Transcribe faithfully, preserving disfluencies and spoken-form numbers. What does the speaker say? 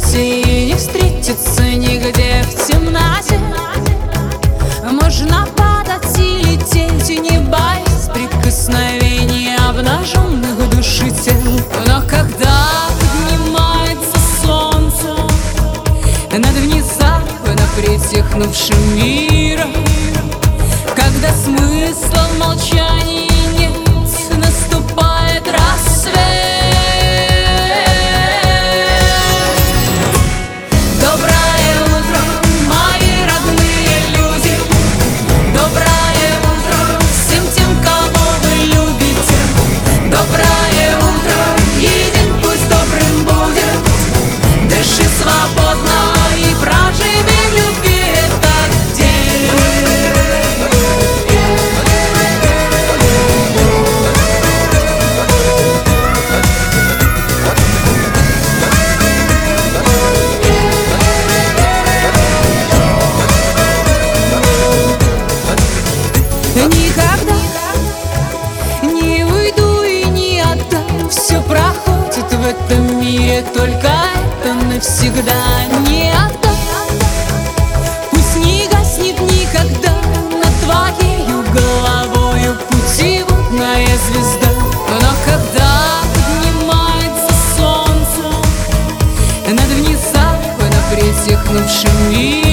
свете и не встретиться нигде в темноте. Можно падать и лететь, не боясь прикосновения обнаженных души тел. Но когда поднимается солнце над внезапно притихнувшим миром, когда смысла в молчании нет, наступает рассвет. Доброе утро, мои родные люди, доброе утро всем тем, кого вы любите. Доброе утро, и день пусть добрым будет. Дыши свободно и проживи в любви этот день. Никогда не уйду и не отдам. Все проходит в этом мире, только это навсегда не отдам. Пусть не гаснет никогда над твоею головою путеводная звезда. Но когда поднимается солнце над внезапно притихнувшим миром,